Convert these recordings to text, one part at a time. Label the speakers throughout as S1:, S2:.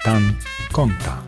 S1: Stan konta.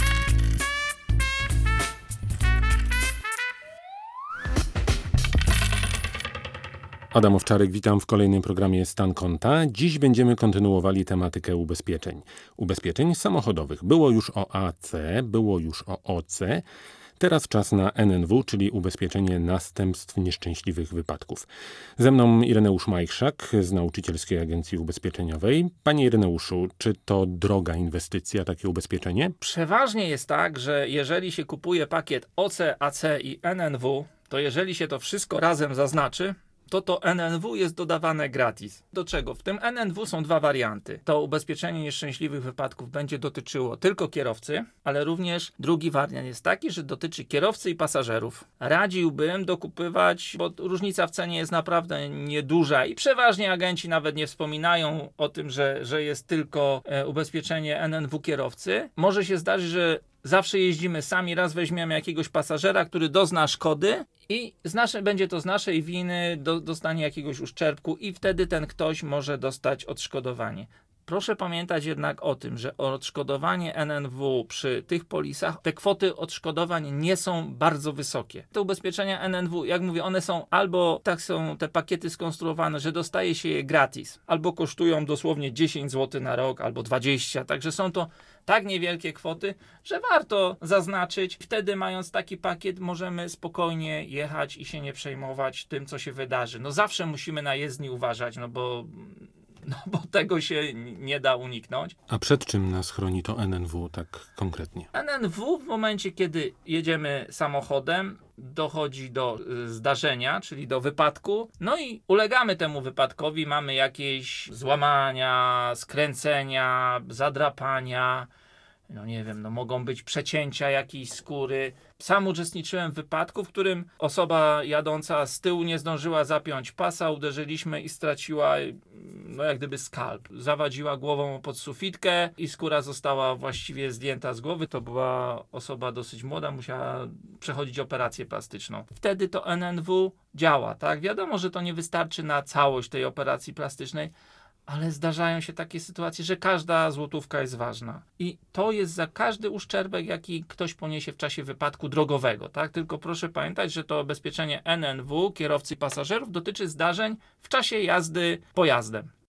S1: Adam Owczarek, witam w kolejnym programie Stan konta. Dziś będziemy kontynuowali tematykę ubezpieczeń. Ubezpieczeń samochodowych. Było już o AC, było już o OC. Teraz czas na NNW, czyli ubezpieczenie następstw nieszczęśliwych wypadków. Ze mną Ireneusz Majchrzak z Nauczycielskiej Agencji Ubezpieczeniowej. Panie Ireneuszu, czy to droga inwestycja, takie ubezpieczenie?
S2: Przeważnie jest tak, że jeżeli się kupuje pakiet OC, AC i NNW, to jeżeli się to wszystko razem zaznaczy, to NNW jest dodawane gratis. Do czego? W tym NNW są dwa warianty. To ubezpieczenie nieszczęśliwych wypadków będzie dotyczyło tylko kierowcy, ale również drugi wariant jest taki, że dotyczy kierowcy i pasażerów. Radziłbym dokupywać, bo różnica w cenie jest naprawdę nieduża i przeważnie agenci nawet nie wspominają o tym, że jest tylko ubezpieczenie NNW kierowcy. Może się zdarzyć, że zawsze jeździmy sami, raz weźmiemy jakiegoś pasażera, który dozna szkody i będzie to z naszej winy, dostanie jakiegoś uszczerbku i wtedy ten ktoś może dostać odszkodowanie. Proszę pamiętać jednak o tym, że odszkodowanie NNW przy tych polisach, te kwoty odszkodowań nie są bardzo wysokie. Te ubezpieczenia NNW, jak mówię, one są albo tak są te pakiety skonstruowane, że dostaje się je gratis, albo kosztują dosłownie 10 zł na rok, albo 20, także są to tak niewielkie kwoty, że warto zaznaczyć. Wtedy mając taki pakiet możemy spokojnie jechać i się nie przejmować tym, co się wydarzy. No zawsze musimy na jezdni uważać, bo tego się nie da uniknąć.
S1: A przed czym nas chroni to NNW tak konkretnie?
S2: NNW w momencie, kiedy jedziemy samochodem, dochodzi do zdarzenia, czyli do wypadku, no i ulegamy temu wypadkowi, mamy jakieś złamania, skręcenia, zadrapania, mogą być przecięcia jakiejś skóry. Sam uczestniczyłem w wypadku, w którym osoba jadąca z tyłu nie zdążyła zapiąć pasa, uderzyliśmy i straciła jak gdyby skalp. Zawadziła głową pod sufitkę i skóra została właściwie zdjęta z głowy. To była osoba dosyć młoda, musiała przechodzić operację plastyczną. Wtedy to NNW działa, tak? Wiadomo, że to nie wystarczy na całość tej operacji plastycznej, ale zdarzają się takie sytuacje, że każda złotówka jest ważna. I to jest za każdy uszczerbek, jaki ktoś poniesie w czasie wypadku drogowego. Tak? Tylko proszę pamiętać, że to ubezpieczenie NNW, kierowcy i pasażerów, dotyczy zdarzeń w czasie jazdy pojazdem.